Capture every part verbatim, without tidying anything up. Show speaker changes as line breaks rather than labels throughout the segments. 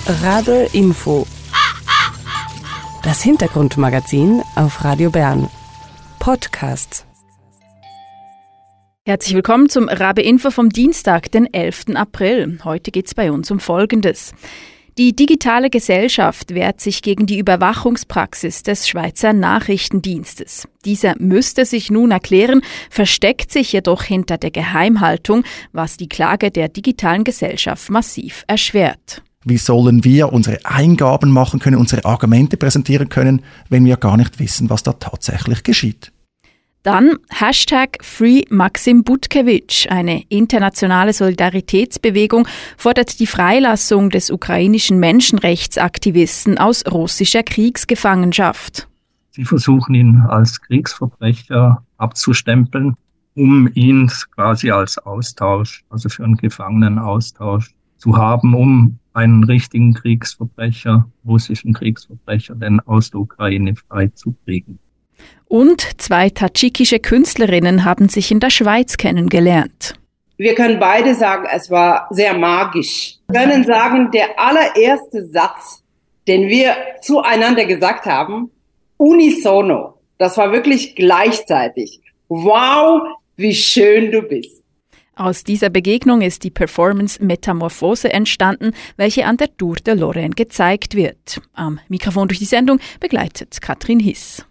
Rabe Info. Das Hintergrundmagazin auf Radio Bern. Podcast.
Herzlich willkommen zum Rabe Info vom Dienstag, den elften April. Heute geht es bei uns um Folgendes. Die digitale Gesellschaft wehrt sich gegen die Überwachungspraxis des Schweizer Nachrichtendienstes. Dieser müsste sich nun erklären, versteckt sich jedoch hinter der Geheimhaltung, was die Klage der digitalen Gesellschaft massiv erschwert.
Wie sollen wir unsere Eingaben machen können, unsere Argumente präsentieren können, wenn wir gar nicht wissen, was da tatsächlich geschieht?
Dann Hashtag Free Maxim Butkewitsch. Eine internationale Solidaritätsbewegung fordert die Freilassung des ukrainischen Menschenrechtsaktivisten aus russischer Kriegsgefangenschaft.
Sie versuchen ihn als Kriegsverbrecher abzustempeln, um ihn quasi als Austausch, also für einen Gefangenenaustausch zu haben, um einen richtigen Kriegsverbrecher, russischen Kriegsverbrecher, denn aus der Ukraine freizukriegen.
Und zwei tadschikische Künstlerinnen haben sich in der Schweiz kennengelernt.
Wir können beide sagen, es war sehr magisch. Wir können sagen, der allererste Satz, den wir zueinander gesagt haben, unisono, das war wirklich gleichzeitig. Wow, wie schön du bist.
Aus dieser Begegnung ist die Performance Metamorphose entstanden, welche an der Tour de Lorraine gezeigt wird. Am Mikrofon durch die Sendung begleitet Katrin Hiss.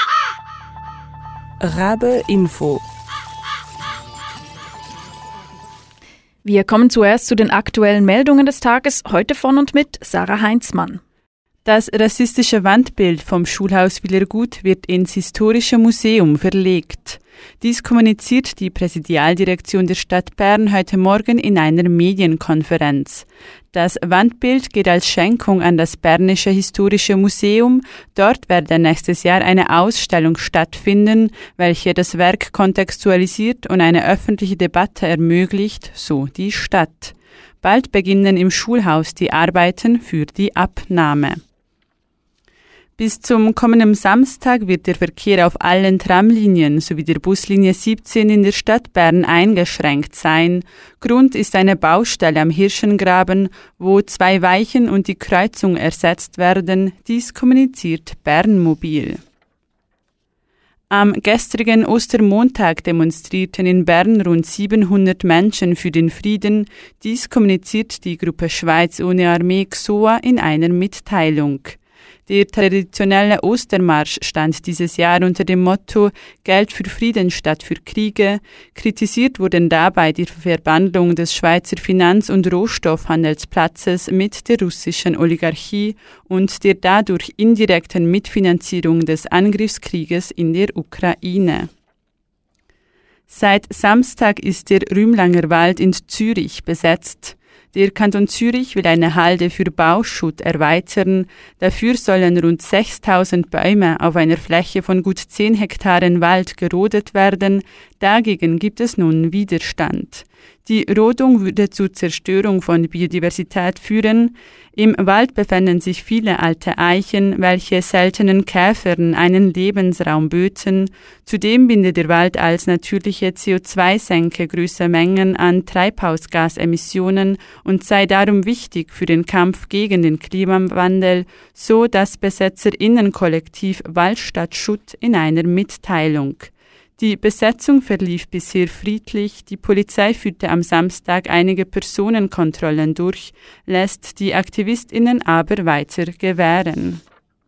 Rabe Info.
Wir kommen zuerst zu den aktuellen Meldungen des Tages, heute von und mit Sarah Heinzmann.
Das rassistische Wandbild vom Schulhaus Wilergut wird ins Historische Museum verlegt. Dies kommuniziert die Präsidialdirektion der Stadt Bern heute Morgen in einer Medienkonferenz. Das Wandbild geht als Schenkung an das Bernische Historische Museum. Dort werde nächstes Jahr eine Ausstellung stattfinden, welche das Werk kontextualisiert und eine öffentliche Debatte ermöglicht, so die Stadt. Bald beginnen im Schulhaus die Arbeiten für die Abnahme. Bis zum kommenden Samstag wird der Verkehr auf allen Tramlinien sowie der Buslinie siebzehn in der Stadt Bern eingeschränkt sein. Grund ist eine Baustelle am Hirschengraben, wo zwei Weichen und die Kreuzung ersetzt werden. Dies kommuniziert Bernmobil. Am gestrigen Ostermontag demonstrierten in Bern rund siebenhundert Menschen für den Frieden. Dies kommuniziert die Gruppe Schweiz ohne Armee X O A in einer Mitteilung. Der traditionelle Ostermarsch stand dieses Jahr unter dem Motto Geld für Frieden statt für Kriege. Kritisiert wurden dabei die Verbandlung des Schweizer Finanz- und Rohstoffhandelsplatzes mit der russischen Oligarchie und der dadurch indirekten Mitfinanzierung des Angriffskrieges in der Ukraine. Seit Samstag ist der Rümlanger Wald in Zürich besetzt. Der Kanton Zürich will eine Halde für Bauschutt erweitern. Dafür sollen rund sechstausend Bäume auf einer Fläche von gut zehn Hektaren Wald gerodet werden. Dagegen gibt es nun Widerstand. Die Rodung würde zur Zerstörung von Biodiversität führen. Im Wald befinden sich viele alte Eichen, welche seltenen Käfern einen Lebensraum böten. Zudem bindet der Wald als natürliche C O zwei Senke große Mengen an Treibhausgasemissionen und sei darum wichtig für den Kampf gegen den Klimawandel, so das BesetzerInnen-Kollektiv Waldstadt Schutt in einer Mitteilung. Die Besetzung verlief bisher friedlich. Die Polizei führte am Samstag einige Personenkontrollen durch, lässt die AktivistInnen aber weiter gewähren.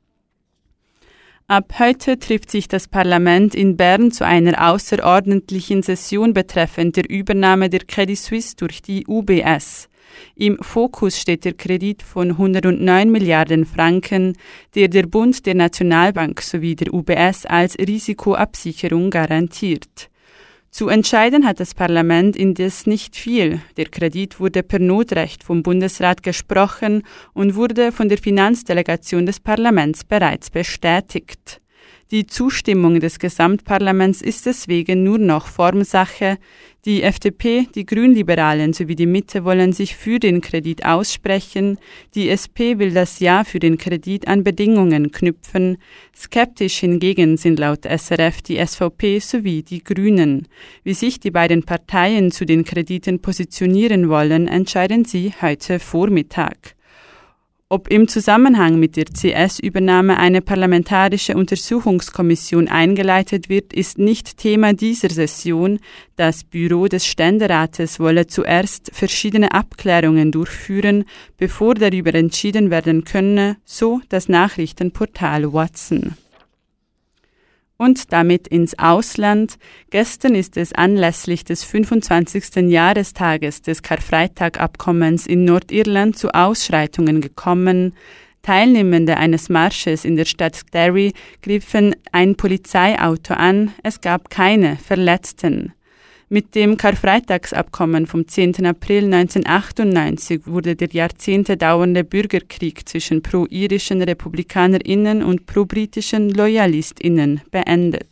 Ab heute trifft sich das Parlament in Bern zu einer außerordentlichen Session betreffend der Übernahme der Credit Suisse durch die U B S. Im Fokus steht der Kredit von hundertneun Milliarden Franken, der der Bund der Nationalbank sowie der U B S als Risikoabsicherung garantiert. Zu entscheiden hat das Parlament indes nicht viel. Der Kredit wurde per Notrecht vom Bundesrat gesprochen und wurde von der Finanzdelegation des Parlaments bereits bestätigt. Die Zustimmung des Gesamtparlaments ist deswegen nur noch Formsache. Die F D P, die Grünliberalen sowie die Mitte wollen sich für den Kredit aussprechen. Die S P will das Ja für den Kredit an Bedingungen knüpfen. Skeptisch hingegen sind laut S R F die S V P sowie die Grünen. Wie sich die beiden Parteien zu den Krediten positionieren wollen, entscheiden sie heute Vormittag. Ob im Zusammenhang mit der C S-Übernahme eine parlamentarische Untersuchungskommission eingeleitet wird, ist nicht Thema dieser Session. Das Büro des Ständerates wolle zuerst verschiedene Abklärungen durchführen, bevor darüber entschieden werden könne, so das Nachrichtenportal Watson. Und damit ins Ausland. Gestern ist es anlässlich des fünfundzwanzigsten Jahrestages des Karfreitag-Abkommens in Nordirland zu Ausschreitungen gekommen. Teilnehmende eines Marsches in der Stadt Derry griffen ein Polizeiauto an. Es gab keine Verletzten. Mit dem Karfreitagsabkommen vom zehnten April neunzehnhundertachtundneunzig wurde der Jahrzehnte dauernde Bürgerkrieg zwischen pro-irischen RepublikanerInnen und pro-britischen LoyalistInnen beendet.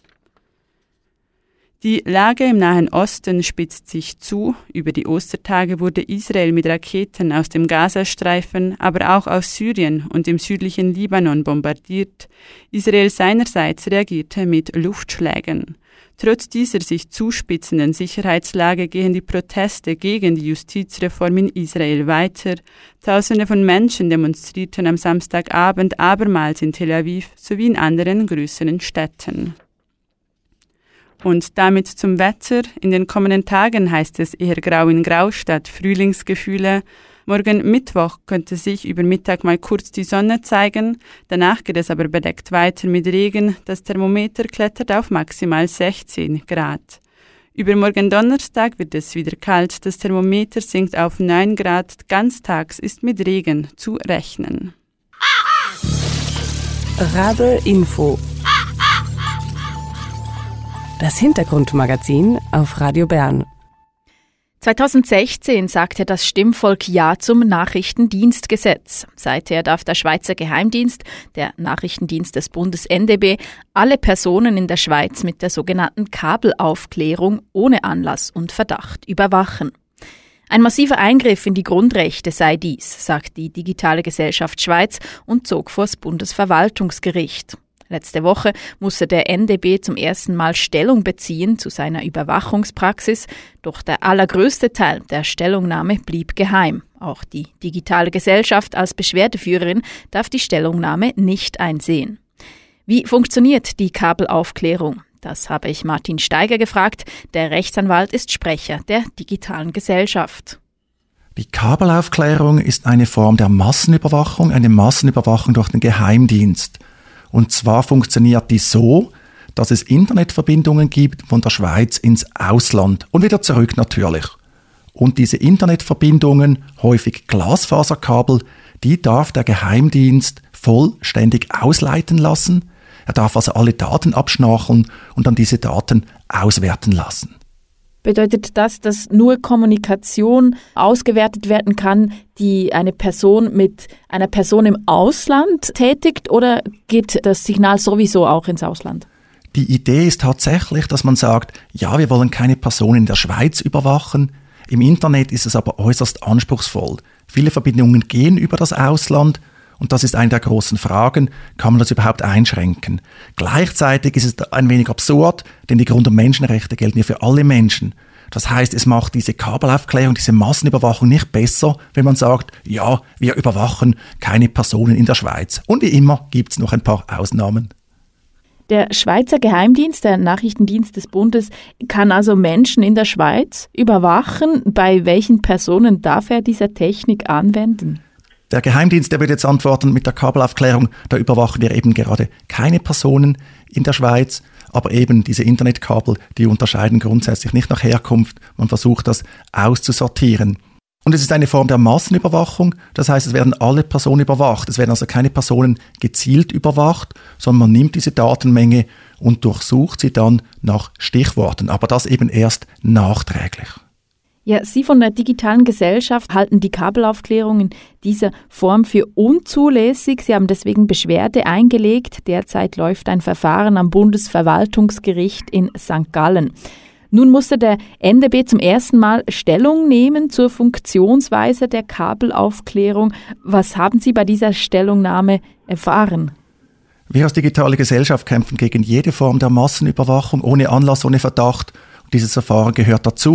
Die Lage im Nahen Osten spitzt sich zu. Über die Ostertage wurde Israel mit Raketen aus dem Gazastreifen, aber auch aus Syrien und im südlichen Libanon bombardiert. Israel seinerseits reagierte mit Luftschlägen. Trotz dieser sich zuspitzenden Sicherheitslage gehen die Proteste gegen die Justizreform in Israel weiter. Tausende von Menschen demonstrierten am Samstagabend abermals in Tel Aviv sowie in anderen größeren Städten. Und damit zum Wetter. In den kommenden Tagen heißt es eher grau in grau statt Frühlingsgefühle. Morgen Mittwoch könnte sich über Mittag mal kurz die Sonne zeigen, danach geht es aber bedeckt weiter mit Regen, das Thermometer klettert auf maximal sechzehn Grad. Übermorgen Donnerstag wird es wieder kalt, das Thermometer sinkt auf neun Grad, ganztags ist mit Regen zu rechnen.
Rabe Info. Das Hintergrundmagazin auf Radio Bern.
zweitausendsechzehn sagte das Stimmvolk Ja zum Nachrichtendienstgesetz. Seither darf der Schweizer Geheimdienst, der Nachrichtendienst des Bundes N D B, alle Personen in der Schweiz mit der sogenannten Kabelaufklärung ohne Anlass und Verdacht überwachen. Ein massiver Eingriff in die Grundrechte sei dies, sagt die Digitale Gesellschaft Schweiz und zog vors Bundesverwaltungsgericht. Letzte Woche musste der N D B zum ersten Mal Stellung beziehen zu seiner Überwachungspraxis, doch der allergrößte Teil der Stellungnahme blieb geheim. Auch die Digitale Gesellschaft als Beschwerdeführerin darf die Stellungnahme nicht einsehen. Wie funktioniert die Kabelaufklärung? Das habe ich Martin Steiger gefragt. Der Rechtsanwalt ist Sprecher der Digitalen Gesellschaft.
Die Kabelaufklärung ist eine Form der Massenüberwachung, eine Massenüberwachung durch den Geheimdienst. Und zwar funktioniert die so, dass es Internetverbindungen gibt von der Schweiz ins Ausland und wieder zurück natürlich. Und diese Internetverbindungen, häufig Glasfaserkabel, die darf der Geheimdienst vollständig ausleiten lassen. Er darf also alle Daten abschnacheln und dann diese Daten auswerten lassen.
Bedeutet das, dass nur Kommunikation ausgewertet werden kann, die eine Person mit einer Person im Ausland tätigt, oder geht das Signal sowieso auch ins Ausland?
Die Idee ist tatsächlich, dass man sagt, ja, wir wollen keine Person in der Schweiz überwachen. Im Internet ist es aber äußerst anspruchsvoll. Viele Verbindungen gehen über das Ausland. Und das ist eine der großen Fragen, kann man das überhaupt einschränken? Gleichzeitig ist es ein wenig absurd, denn die Grund- und Menschenrechte gelten ja für alle Menschen. Das heißt, es macht diese Kabelaufklärung, diese Massenüberwachung nicht besser, wenn man sagt, ja, wir überwachen keine Personen in der Schweiz. Und wie immer gibt es noch ein paar Ausnahmen.
Der Schweizer Geheimdienst, der Nachrichtendienst des Bundes, kann also Menschen in der Schweiz überwachen. Bei welchen Personen darf er diese Technik anwenden?
Der Geheimdienst, der wird jetzt antworten mit der Kabelaufklärung, da überwachen wir eben gerade keine Personen in der Schweiz, aber eben diese Internetkabel, die unterscheiden grundsätzlich nicht nach Herkunft. Man versucht das auszusortieren. Und es ist eine Form der Massenüberwachung, das heißt, es werden alle Personen überwacht. Es werden also keine Personen gezielt überwacht, sondern man nimmt diese Datenmenge und durchsucht sie dann nach Stichworten, aber das eben erst nachträglich.
Ja, Sie von der Digitalen Gesellschaft halten die Kabelaufklärung in dieser Form für unzulässig. Sie haben deswegen Beschwerde eingelegt. Derzeit läuft ein Verfahren am Bundesverwaltungsgericht in Sankt Gallen. Nun musste der N D B zum ersten Mal Stellung nehmen zur Funktionsweise der Kabelaufklärung. Was haben Sie bei dieser Stellungnahme erfahren?
Wir als Digitale Gesellschaft kämpfen gegen jede Form der Massenüberwachung, ohne Anlass, ohne Verdacht. Und dieses Verfahren gehört dazu.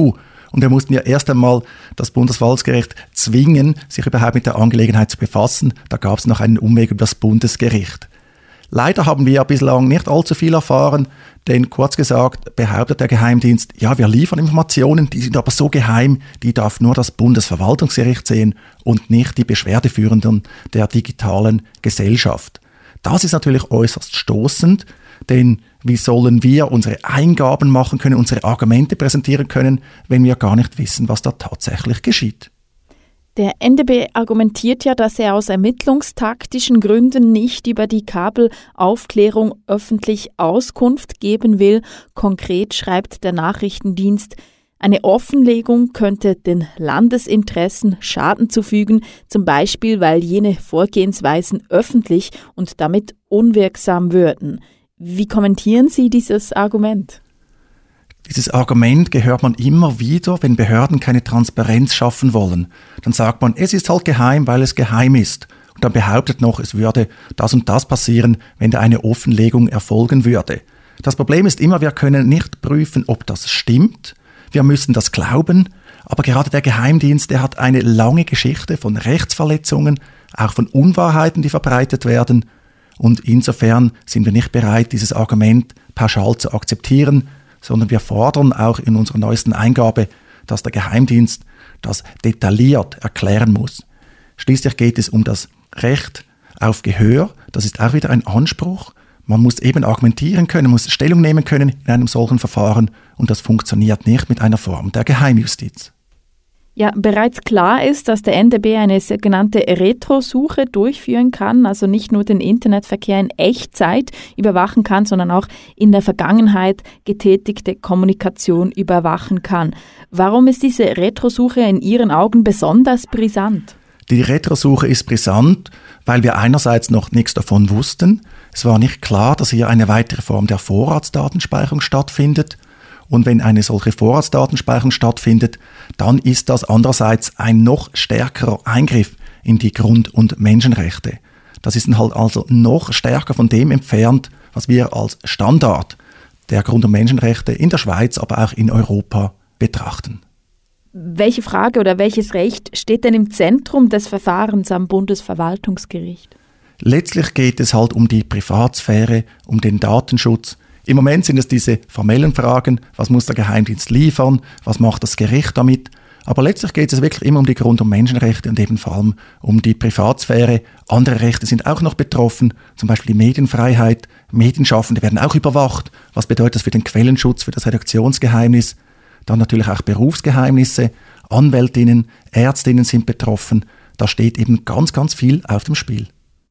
Und wir mussten ja erst einmal das Bundesverwaltungsgericht zwingen, sich überhaupt mit der Angelegenheit zu befassen. Da gab es noch einen Umweg über das Bundesgericht. Leider haben wir bislang nicht allzu viel erfahren, denn kurz gesagt behauptet der Geheimdienst, ja, wir liefern Informationen, die sind aber so geheim, die darf nur das Bundesverwaltungsgericht sehen und nicht die Beschwerdeführenden der digitalen Gesellschaft. Das ist natürlich äußerst stoßend, denn wie sollen wir unsere Eingaben machen können, unsere Argumente präsentieren können, wenn wir gar nicht wissen, was da tatsächlich geschieht?
Der N D B argumentiert ja, dass er aus ermittlungstaktischen Gründen nicht über die Kabelaufklärung öffentlich Auskunft geben will. Konkret schreibt der Nachrichtendienst, eine Offenlegung könnte den Landesinteressen Schaden zufügen, zum Beispiel weil jene Vorgehensweisen öffentlich und damit unwirksam würden. Wie kommentieren Sie dieses Argument?
Dieses Argument gehört man immer wieder, wenn Behörden keine Transparenz schaffen wollen. Dann sagt man, es ist halt geheim, weil es geheim ist. Und dann behauptet noch, es würde das und das passieren, wenn da eine Offenlegung erfolgen würde. Das Problem ist immer, wir können nicht prüfen, ob das stimmt. Wir müssen das glauben. Aber gerade der Geheimdienst, der hat eine lange Geschichte von Rechtsverletzungen, auch von Unwahrheiten, die verbreitet werden. Und insofern sind wir nicht bereit, dieses Argument pauschal zu akzeptieren, sondern wir fordern auch in unserer neuesten Eingabe, dass der Geheimdienst das detailliert erklären muss. Schließlich geht es um das Recht auf Gehör. Das ist auch wieder ein Anspruch. Man muss eben argumentieren können, muss Stellung nehmen können in einem solchen Verfahren und das funktioniert nicht mit einer Form der Geheimjustiz.
Ja, bereits klar ist, dass der N D B eine sogenannte Retrosuche durchführen kann, also nicht nur den Internetverkehr in Echtzeit überwachen kann, sondern auch in der Vergangenheit getätigte Kommunikation überwachen kann. Warum ist diese Retrosuche in Ihren Augen besonders brisant?
Die Retrosuche ist brisant, weil wir einerseits noch nichts davon wussten. Es war nicht klar, dass hier eine weitere Form der Vorratsdatenspeicherung stattfindet. Und wenn eine solche Vorratsdatenspeicherung stattfindet, dann ist das andererseits ein noch stärkerer Eingriff in die Grund- und Menschenrechte. Das ist halt also noch stärker von dem entfernt, was wir als Standard der Grund- und Menschenrechte in der Schweiz, aber auch in Europa betrachten.
Welche Frage oder welches Recht steht denn im Zentrum des Verfahrens am Bundesverwaltungsgericht?
Letztlich geht es halt um die Privatsphäre, um den Datenschutz. Im Moment sind es diese formellen Fragen, was muss der Geheimdienst liefern, was macht das Gericht damit. Aber letztlich geht es wirklich immer um die Grund- und Menschenrechte und eben vor allem um die Privatsphäre. Andere Rechte sind auch noch betroffen, zum Beispiel die Medienfreiheit. Medienschaffende werden auch überwacht. Was bedeutet das für den Quellenschutz, für das Redaktionsgeheimnis? Dann natürlich auch Berufsgeheimnisse. Anwältinnen, Ärztinnen sind betroffen. Da steht eben ganz, ganz viel auf dem Spiel.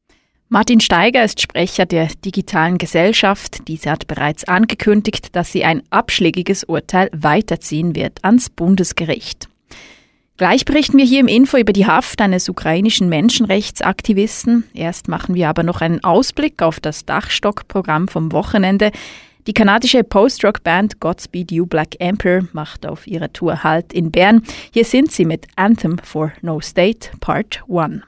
Martin Steiger ist Sprecher der digitalen Gesellschaft. Diese hat bereits angekündigt, dass sie ein abschlägiges Urteil weiterziehen wird ans Bundesgericht. Gleich berichten wir hier im Info über die Haft eines ukrainischen Menschenrechtsaktivisten. Erst machen wir aber noch einen Ausblick auf das Dachstock-Programm vom Wochenende. Die kanadische Post-Rock-Band Godspeed You Black Emperor macht auf ihrer Tour Halt in Bern. Hier sind sie mit Anthem for No State Part eins.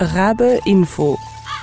Rabe Info.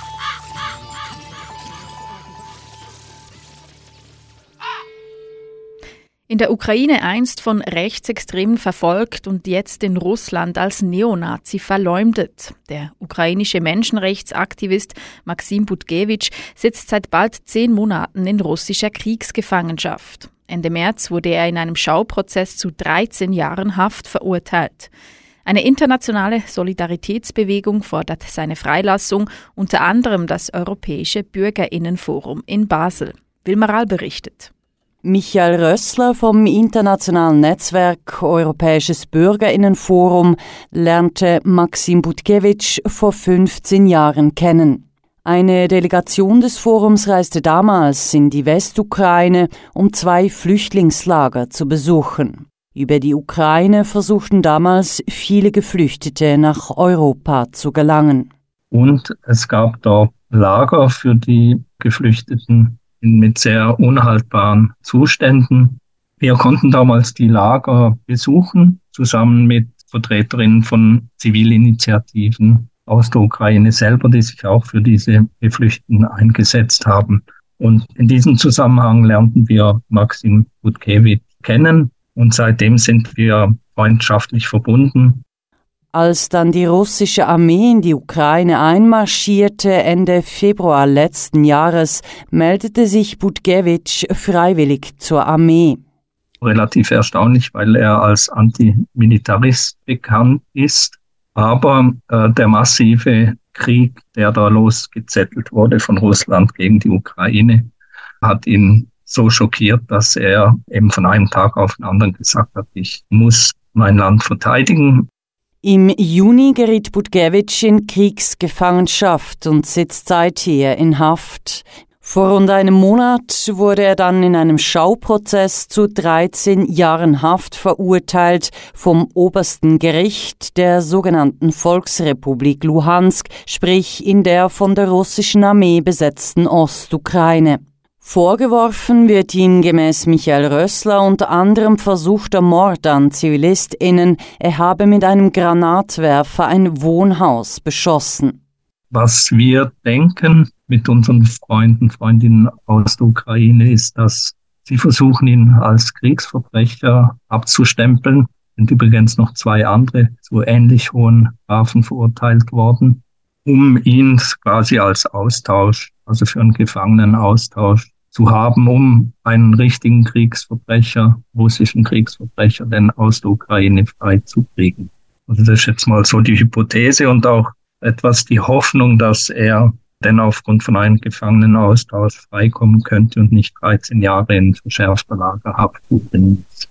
In der Ukraine einst von Rechtsextremen verfolgt und jetzt in Russland als Neonazi verleumdet. Der ukrainische Menschenrechtsaktivist Maxim Butkewitsch sitzt seit bald zehn Monaten in russischer Kriegsgefangenschaft. Ende März wurde er in einem Schauprozess zu dreizehn Jahren Haft verurteilt. Eine internationale Solidaritätsbewegung fordert seine Freilassung, unter anderem das Europäische Bürgerinnenforum in Basel. Wilma Rahl berichtet.
Michael Rössler vom internationalen Netzwerk Europäisches Bürgerinnenforum lernte Maxim Butkewitsch vor fünfzehn Jahren kennen. Eine Delegation des Forums reiste damals in die Westukraine, um zwei Flüchtlingslager zu besuchen. Über die Ukraine versuchten damals viele Geflüchtete nach Europa zu gelangen.
Und es gab dort Lager für die Geflüchteten mit sehr unhaltbaren Zuständen. Wir konnten damals die Lager besuchen, zusammen mit Vertreterinnen von Zivilinitiativen aus der Ukraine selber, die sich auch für diese Geflüchteten eingesetzt haben. Und in diesem Zusammenhang lernten wir Maxim Butkewitsch kennen und seitdem sind wir freundschaftlich verbunden.
Als dann die russische Armee in die Ukraine einmarschierte, Ende Februar letzten Jahres, meldete sich Butkewitsch freiwillig zur Armee.
Relativ erstaunlich, weil er als Antimilitarist bekannt ist. Aber äh, der massive Krieg, der da losgezettelt wurde von Russland gegen die Ukraine, hat ihn so schockiert, dass er eben von einem Tag auf den anderen gesagt hat, ich muss mein Land verteidigen.
Im Juni geriet Butkewitsch in Kriegsgefangenschaft und sitzt seither in Haft. Vor rund einem Monat wurde er dann in einem Schauprozess zu dreizehn Jahren Haft verurteilt vom obersten Gericht der sogenannten Volksrepublik Luhansk, sprich in der von der russischen Armee besetzten Ostukraine. Vorgeworfen wird ihm gemäß Michael Rössler unter anderem versuchter Mord an ZivilistInnen. Er habe mit einem Granatwerfer ein Wohnhaus beschossen.
Was wir denken mit unseren Freunden, Freundinnen aus der Ukraine, ist, dass sie versuchen, ihn als Kriegsverbrecher abzustempeln. Sind übrigens noch zwei andere zu ähnlich hohen Strafen verurteilt worden, um ihn quasi als Austausch, also für einen Gefangenenaustausch zu haben, um einen richtigen Kriegsverbrecher, russischen Kriegsverbrecher, denn aus der Ukraine freizukriegen. Also das ist jetzt mal so die Hypothese und auch etwas die Hoffnung, dass er denn aufgrund von einem Gefangenenaustausch freikommen könnte und nicht dreizehn Jahre in verschärfter Lagerhaft verbringen muss.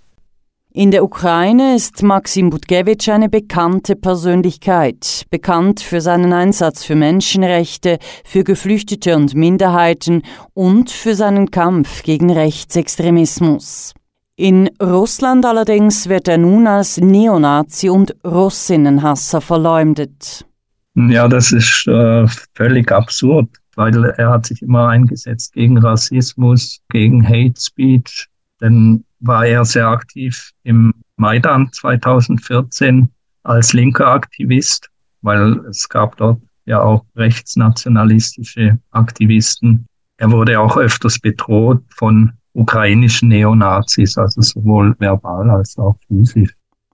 In der Ukraine ist Maxim Butkewitsch eine bekannte Persönlichkeit, bekannt für seinen Einsatz für Menschenrechte, für Geflüchtete und Minderheiten und für seinen Kampf gegen Rechtsextremismus. In Russland allerdings wird er nun als Neonazi und Russinnenhasser verleumdet.
Ja, das ist äh, völlig absurd, weil er hat sich immer eingesetzt gegen Rassismus, gegen Hate Speech, denn war er sehr aktiv im Maidan zweitausendvierzehn als linker Aktivist, weil es gab dort ja auch rechtsnationalistische Aktivisten. Er wurde auch öfters bedroht von ukrainischen Neonazis, also sowohl verbal als auch physisch.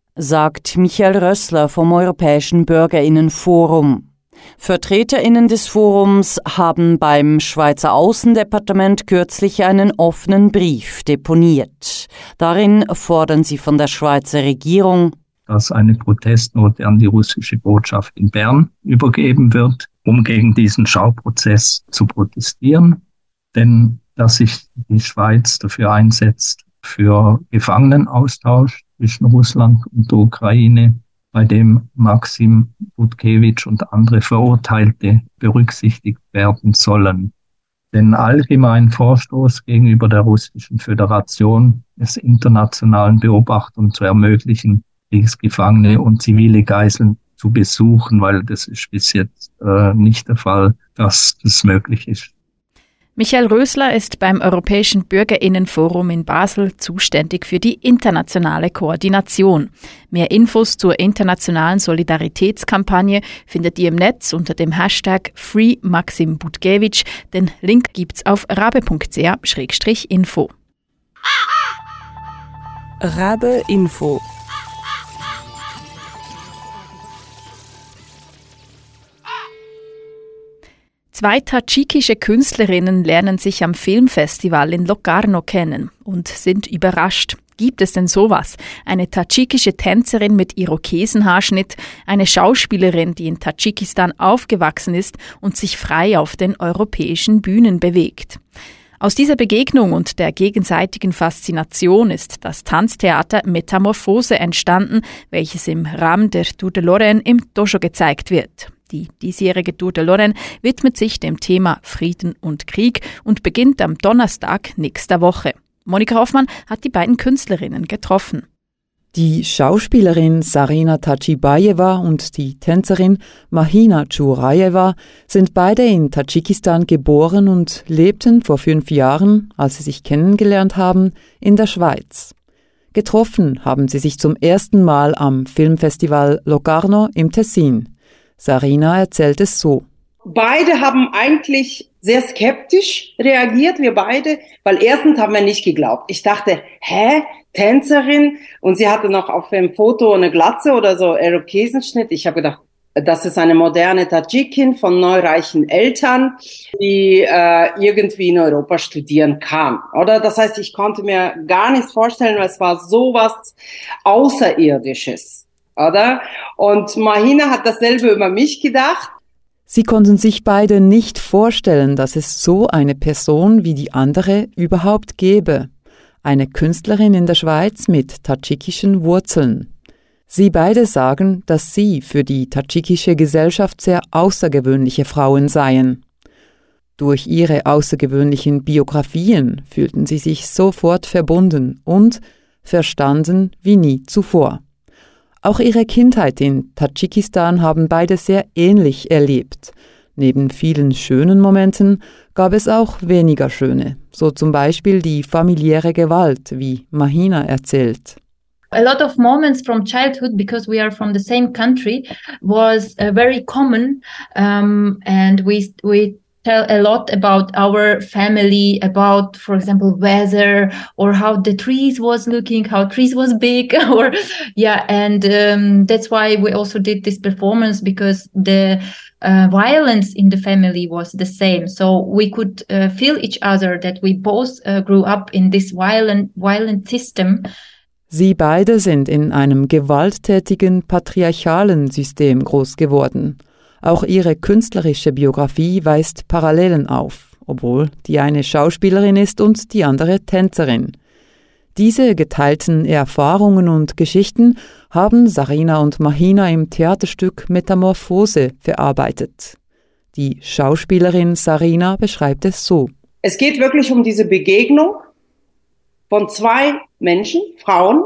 Sagt Michael Rössler vom Europäischen Bürgerinnenforum. VertreterInnen des Forums haben beim Schweizer Außendepartement kürzlich einen offenen Brief deponiert. Darin fordern sie von der Schweizer Regierung,
dass eine Protestnote an die russische Botschaft in Bern übergeben wird, um gegen diesen Schauprozess zu protestieren. Denn dass sich die Schweiz dafür einsetzt, für Gefangenenaustausch zwischen Russland und der Ukraine, bei dem Maxim Butkewitsch und andere Verurteilte berücksichtigt werden sollen. Den allgemeinen Vorstoß gegenüber der Russischen Föderation, es internationalen Beobachtern zu ermöglichen, Kriegsgefangene und zivile Geiseln zu besuchen, weil das ist bis jetzt äh, nicht der Fall, dass das möglich ist.
Michael Rösler ist beim Europäischen Bürgerinnenforum in Basel zuständig für die internationale Koordination. Mehr Infos zur internationalen Solidaritätskampagne findet ihr im Netz unter dem Hashtag Free Maxim Butkiewicz. Den Link gibt's auf rabe punkt c h slash info.
Rabe Info.
Zwei tadschikische Künstlerinnen lernen sich am Filmfestival in Locarno kennen und sind überrascht. Gibt es denn sowas? Eine tadschikische Tänzerin mit Irokesenhaarschnitt, eine Schauspielerin, die in Tadschikistan aufgewachsen ist und sich frei auf den europäischen Bühnen bewegt. Aus dieser Begegnung und der gegenseitigen Faszination ist das Tanztheater Metamorphose entstanden, welches im Rahmen der Tour de Lorraine im Dojo gezeigt wird. Die diesjährige Tour de Lorraine widmet sich dem Thema Frieden und Krieg und beginnt am Donnerstag nächster Woche. Monika Hoffmann hat die beiden Künstlerinnen getroffen.
Die Schauspielerin Zarina Tadjibajewa und die Tänzerin Mahina Djurajewa sind beide in Tadschikistan geboren und lebten vor fünf Jahren, als sie sich kennengelernt haben, in der Schweiz. Getroffen haben sie sich zum ersten Mal am Filmfestival Locarno im Tessin. Zarina erzählt es so.
Beide haben eigentlich sehr skeptisch reagiert, wir beide, weil erstens haben wir nicht geglaubt. Ich dachte, hä, Tänzerin? Und sie hatte noch auf dem Foto eine Glatze oder so Irokesenschnitt. Ich habe gedacht, das ist eine moderne Tadschikin von neureichen Eltern, die äh, irgendwie in Europa studieren kann. Oder das heißt, ich konnte mir gar nichts vorstellen, weil es war sowas Außerirdisches. Oder? Und Mahina hat dasselbe über mich gedacht.
Sie konnten sich beide nicht vorstellen, dass es so eine Person wie die andere überhaupt gäbe. Eine Künstlerin in der Schweiz mit tadschikischen Wurzeln. Sie beide sagen, dass sie für die tadschikische Gesellschaft sehr außergewöhnliche Frauen seien. Durch ihre außergewöhnlichen Biografien fühlten sie sich sofort verbunden und verstanden wie nie zuvor. Auch ihre Kindheit in Tadschikistan haben beide sehr ähnlich erlebt. Neben vielen schönen Momenten gab es auch weniger schöne, so zum Beispiel die familiäre Gewalt, wie Mahina erzählt.
A lot of moments from childhood, because we are from the same country, was uh, very common, um, and we we tell a lot about our family, about, for example, weather, or how the trees was looking, how trees was big, or yeah, and um, that's why we also did this performance, because the uh, violence in the family was the same. So we could uh, feel each other, that we both uh, grew up in this violent, violent system.
Sie beide sind in einem gewalttätigen, patriarchalen System groß geworden. Auch ihre künstlerische Biografie weist Parallelen auf, obwohl die eine Schauspielerin ist und die andere Tänzerin. Diese geteilten Erfahrungen und Geschichten haben Zarina und Mahina im Theaterstück Metamorphose verarbeitet. Die Schauspielerin Zarina beschreibt es so.
Es geht wirklich um diese Begegnung von zwei Menschen, Frauen,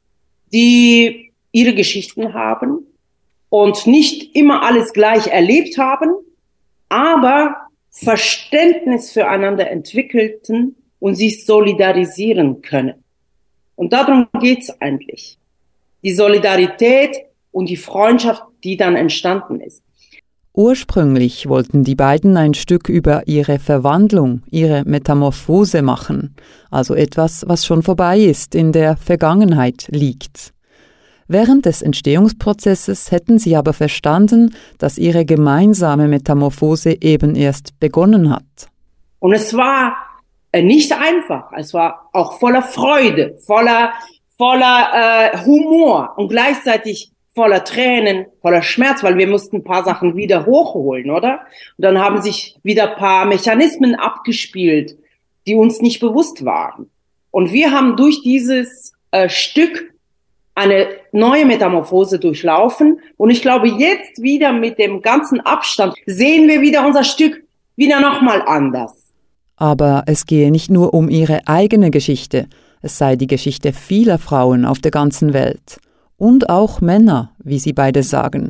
die ihre Geschichten haben und nicht immer alles gleich erlebt haben, aber Verständnis füreinander entwickelten und sich solidarisieren können. Und darum geht's eigentlich. Die Solidarität und die Freundschaft, die dann entstanden ist.
Ursprünglich wollten die beiden ein Stück über ihre Verwandlung, ihre Metamorphose machen, also etwas, was schon vorbei ist, in der Vergangenheit liegt. Während des Entstehungsprozesses hätten sie aber verstanden, dass ihre gemeinsame Metamorphose eben erst begonnen hat.
Und es war nicht einfach, es war auch voller Freude, voller, voller äh, Humor und gleichzeitig voller Tränen, voller Schmerz, weil wir mussten ein paar Sachen wieder hochholen, oder? Und dann haben sich wieder ein paar Mechanismen abgespielt, die uns nicht bewusst waren. Und wir haben durch dieses äh, Stück eine neue Metamorphose durchlaufen. Und ich glaube, jetzt wieder mit dem ganzen Abstand sehen wir wieder unser Stück wieder nochmal anders.
Aber es gehe nicht nur um ihre eigene Geschichte, es sei die Geschichte vieler Frauen auf der ganzen Welt. Und auch Männer, wie sie beide sagen.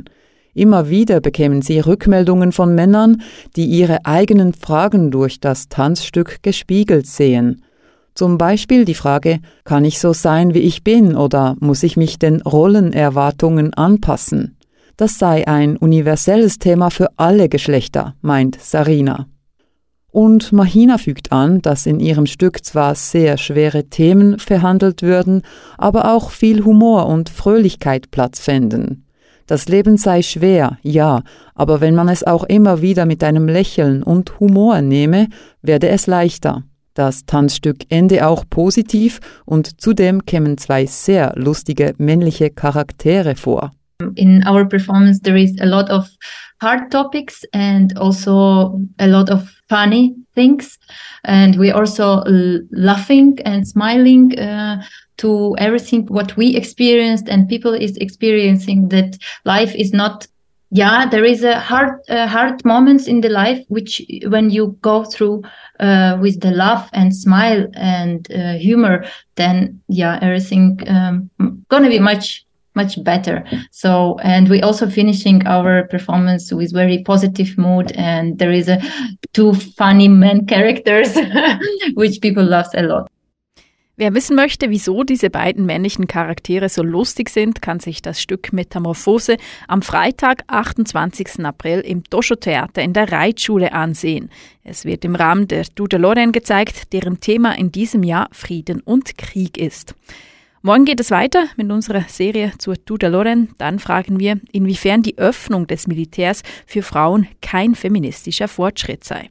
Immer wieder bekämen sie Rückmeldungen von Männern, die ihre eigenen Fragen durch das Tanzstück gespiegelt sehen. Zum Beispiel die Frage, kann ich so sein, wie ich bin, oder muss ich mich den Rollenerwartungen anpassen? Das sei ein universelles Thema für alle Geschlechter, meint Sarina. Und Mahina fügt an, dass in ihrem Stück zwar sehr schwere Themen verhandelt würden, aber auch viel Humor und Fröhlichkeit Platz fänden. Das Leben sei schwer, ja, aber wenn man es auch immer wieder mit einem Lächeln und Humor nehme, werde es leichter. Das Tanzstück ende auch positiv und zudem kämen zwei sehr lustige männliche Charaktere vor.
In our performance there is a lot of hard topics and also a lot of funny things, and we also l- laughing and smiling uh, to everything what we experienced and people is experiencing, that life is not, yeah, there is a hard uh, hard moments in the life which when you go through uh, with the laugh and smile and uh, humor, then yeah, everything um, gonna be much much better. So, and we also finishing our performance with very positive mood, and there is a two funny men characters which people love a lot.
Wer wissen möchte, wieso diese beiden männlichen Charaktere so lustig sind, kann sich das Stück Metamorphose am Freitag, achtundzwanzigsten April im Toscho-Theater in der Reitschule ansehen. Es wird im Rahmen der Tour de Lorraine gezeigt, deren Thema in diesem Jahr Frieden und Krieg ist. Morgen geht es weiter mit unserer Serie zur Tour de Lorraine. Dann fragen wir, inwiefern die Öffnung des Militärs für Frauen kein feministischer Fortschritt sei.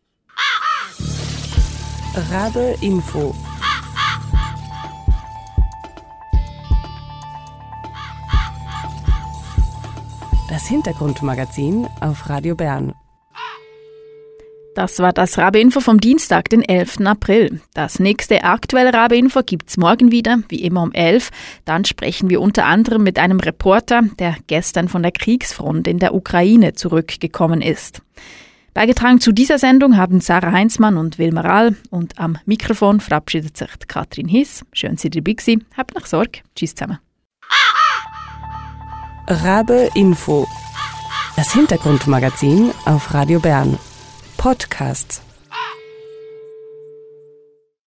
Rabe Info. Das Hintergrundmagazin auf Radio Bern.
Das war das Rabe-Info vom Dienstag, den elften April. Das nächste aktuelle Rabe-Info gibt's morgen wieder, wie immer um elf. Dann sprechen wir unter anderem mit einem Reporter, der gestern von der Kriegsfront in der Ukraine zurückgekommen ist. Beigetragen zu dieser Sendung haben Sarah Heinzmann und Wilma Rahl, und am Mikrofon verabschiedet sich Katrin Hiss. Schön, dass ihr dabei gewesen. Habt nach Sorge. Tschüss zusammen.
Rabe Info. Das Hintergrundmagazin auf Radio Bern. Podcasts.